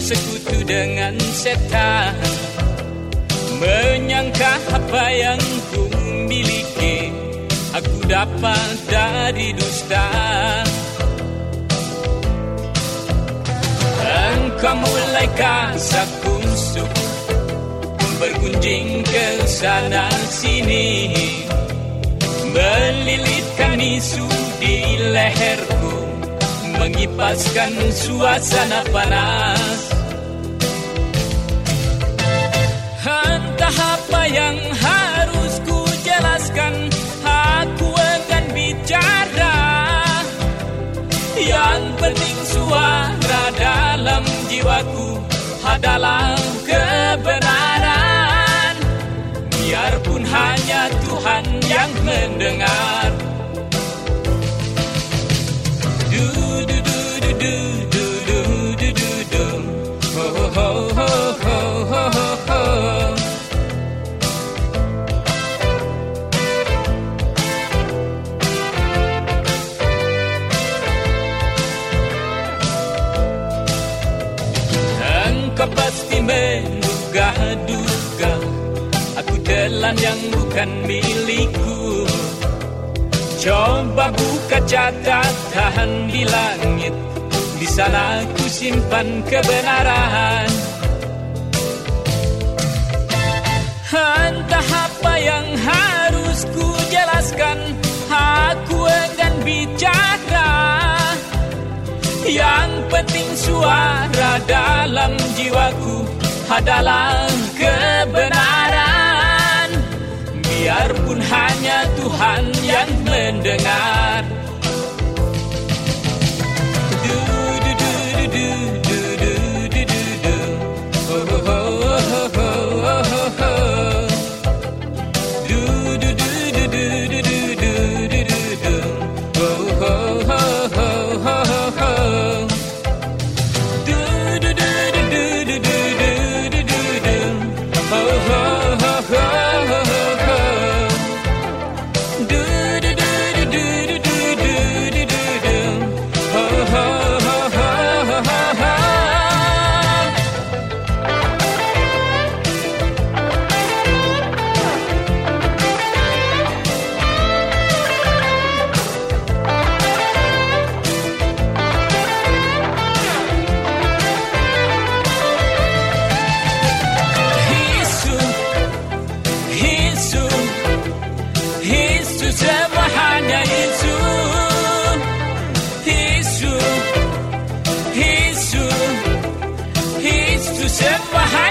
bersekutu dengan setan, menyangka apa yang ku miliki aku dapat dari dusta. Engkau mulai kasak kusuk, bergunjing ke sana sini, melilitkan isu di leherku, mengipaskan suasana panas. Entah apa yang harus ku jelaskan, aku akan bicara. Yang penting suara dalam jiwaku adalah kebenaran. Biarpun hanya Tuhan yang mendengar. Engkau pasti menduga-duga aku telan yang bukan milikku. Coba buka catatan di langit, di sana ku simpan kebenaran. Entah apa yang harus ku jelaskan, aku akan bicara. Yang penting suara dalam jiwaku adalah kebenaran. Biarpun hanya Tuhan yang mendengar. Semua hanya Yesus, Yesus, Yesus, Yesus, semua hanya